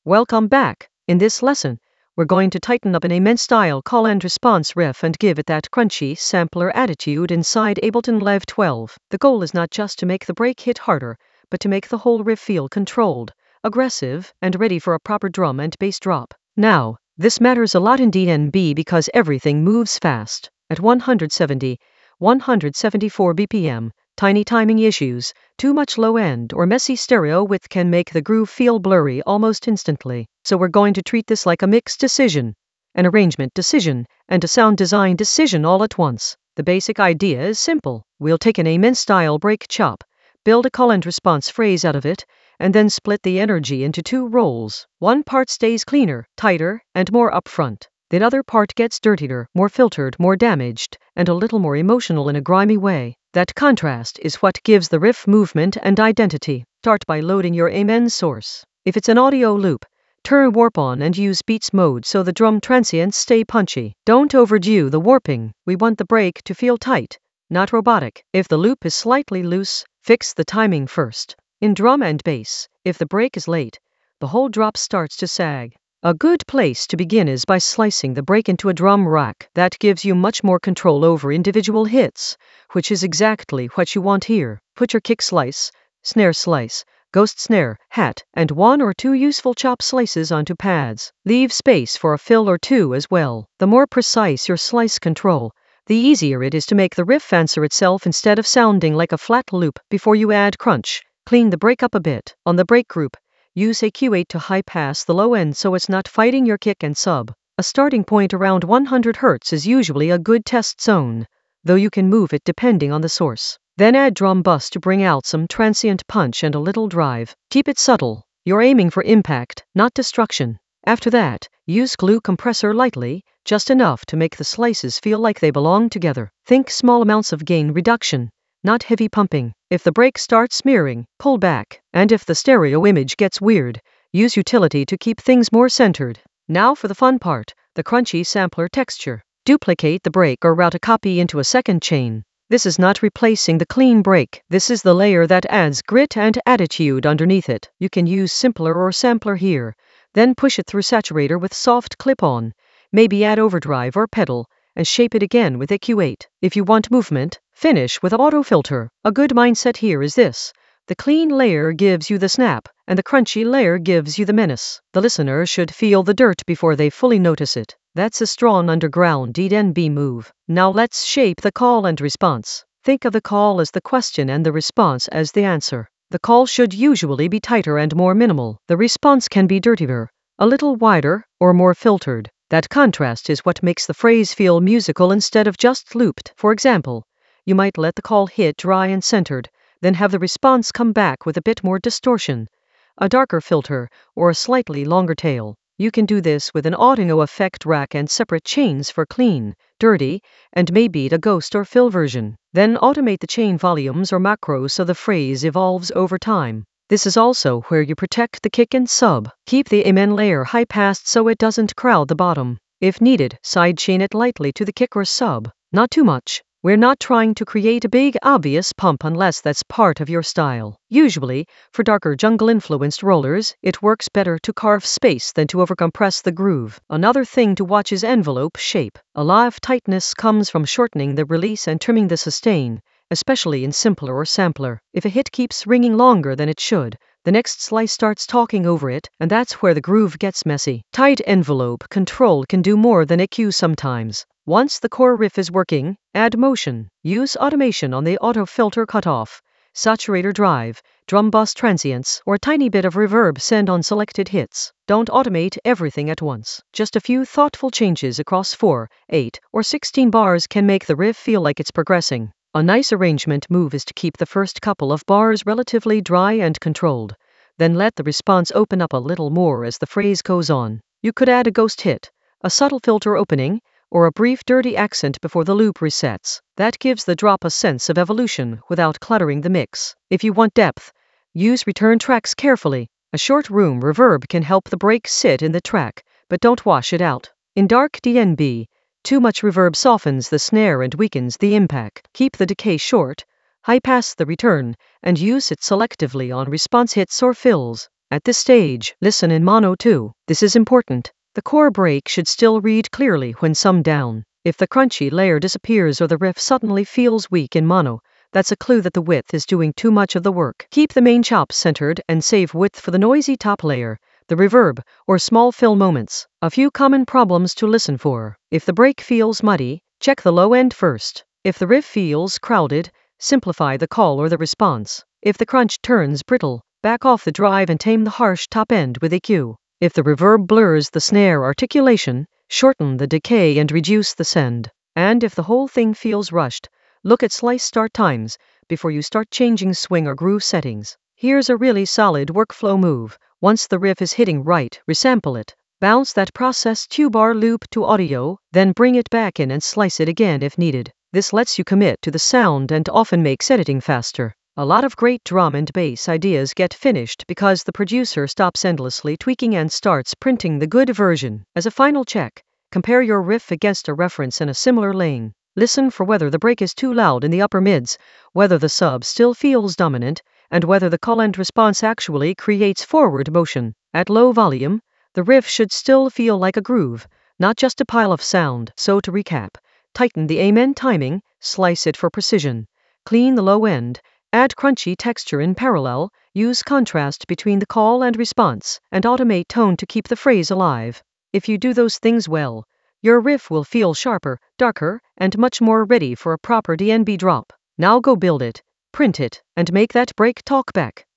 Welcome back. In this lesson, we're going to tighten up an immense style call and response riff and give it that crunchy sampler attitude inside Ableton Live 12. The goal is not just to make the break hit harder, but to make the whole riff feel controlled, aggressive, and ready for a proper drum and bass drop. Now, this matters a lot in DNB because everything moves fast. At 174 BPM, tiny timing issues, too much low end or messy stereo width can make the groove feel blurry almost instantly. So we're going to treat this like a mix decision, an arrangement decision, and a sound design decision all at once. The basic idea is simple. We'll take an Amen style break chop, build a call and response phrase out of it, and then split the energy into two roles. One part stays cleaner, tighter, and more upfront. The other part gets dirtier, more filtered, more damaged, and a little more emotional in a grimy way. That contrast is what gives the riff movement and identity. Start by loading your Amen source. If it's an audio loop, turn warp on and use beats mode so the drum transients stay punchy. Don't overdo the warping. We want the break to feel tight, not robotic. If the loop is slightly loose, fix the timing first. In drum and bass, if the break is late, the whole drop starts to sag. A good place to begin is by slicing the break into a drum rack. That gives you much more control over individual hits, which is exactly what you want here. Put your kick slice, snare slice, ghost snare, hat, and one or two useful chop slices onto pads. Leave space for a fill or two as well. The more precise your slice control, the easier it is to make the riff answer itself instead of sounding like a flat loop. Before you add crunch, clean the break up a bit. On the break group, use EQ8 to high pass the low end so it's not fighting your kick and sub. A starting point around 100 Hz is usually a good test zone, though you can move it depending on the source. Then add drum bus to bring out some transient punch and a little drive. Keep it subtle. You're aiming for impact, not destruction. After that, use glue compressor lightly, just enough to make the slices feel like they belong together. Think small amounts of gain reduction, not heavy pumping. If the break starts smearing, pull back. And if the stereo image gets weird, use utility to keep things more centered. Now for the fun part, the crunchy sampler texture. Duplicate the break or route a copy into a second chain. This is not replacing the clean break. This is the layer that adds grit and attitude underneath it. You can use simpler or sampler here. Then push it through saturator with soft clip-on. Maybe add overdrive or pedal, and shape it again with EQ8. If you want movement, finish with auto filter. A good mindset here is this. The clean layer gives you the snap, and the crunchy layer gives you the menace. The listener should feel the dirt before they fully notice it. That's a strong underground DNB move. Now let's shape the call and response. Think of the call as the question and the response as the answer. The call should usually be tighter and more minimal. The response can be dirtier, a little wider, or more filtered. That contrast is what makes the phrase feel musical instead of just looped. For example, you might let the call hit dry and centered, then have the response come back with a bit more distortion, a darker filter, or a slightly longer tail. You can do this with an audio effect rack and separate chains for clean, dirty, and maybe a ghost or fill version. Then automate the chain volumes or macros so the phrase evolves over time. This is also where you protect the kick and sub. Keep the Amen layer high passed so it doesn't crowd the bottom. If needed, sidechain it lightly to the kick or sub. Not too much. We're not trying to create a big, obvious pump unless that's part of your style. Usually, for darker jungle-influenced rollers, it works better to carve space than to overcompress the groove. Another thing to watch is envelope shape. A lot of tightness comes from shortening the release and trimming the sustain, especially in simpler or sampler. If a hit keeps ringing longer than it should, the next slice starts talking over it, and that's where the groove gets messy. Tight envelope control can do more than EQ sometimes. Once the core riff is working, add motion. Use automation on the auto filter cutoff, saturator drive, drum bus transients, or a tiny bit of reverb send on selected hits. Don't automate everything at once. Just a few thoughtful changes across 4, 8, or 16 bars can make the riff feel like it's progressing. A nice arrangement move is to keep the first couple of bars relatively dry and controlled, then let the response open up a little more as the phrase goes on. You could add a ghost hit, a subtle filter opening, or a brief dirty accent before the loop resets. That gives the drop a sense of evolution without cluttering the mix. If you want depth, use return tracks carefully. A short room reverb can help the break sit in the track, but don't wash it out. In dark DNB, too much reverb softens the snare and weakens the impact. Keep the decay short, high pass the return, and use it selectively on response hits or fills. At this stage, listen in mono too. This is important. The core break should still read clearly when summed down. If the crunchy layer disappears or the riff suddenly feels weak in mono, that's a clue that the width is doing too much of the work. Keep the main chops centered and save width for the noisy top layer, the reverb, or small fill moments. A few common problems to listen for. If the break feels muddy, check the low end first. If the riff feels crowded, simplify the call or the response. If the crunch turns brittle, back off the drive and tame the harsh top end with EQ. If the reverb blurs the snare articulation, shorten the decay and reduce the send. And if the whole thing feels rushed, look at slice start times before you start changing swing or groove settings. Here's a really solid workflow move. Once the riff is hitting right, resample it. Bounce that processed two-bar loop to audio, then bring it back in and slice it again if needed. This lets you commit to the sound and often makes editing faster. A lot of great drum and bass ideas get finished because the producer stops endlessly tweaking and starts printing the good version. As a final check, compare your riff against a reference in a similar lane. Listen for whether the break is too loud in the upper mids, whether the sub still feels dominant, and whether the call and response actually creates forward motion. At low volume, the riff should still feel like a groove, not just a pile of sound. So to recap, tighten the amen timing, slice it for precision, clean the low end, add crunchy texture in parallel, use contrast between the call and response, and automate tone to keep the phrase alive. If you do those things well, your riff will feel sharper, darker, and much more ready for a proper DnB drop. Now go build it, print it, and make that break talk back.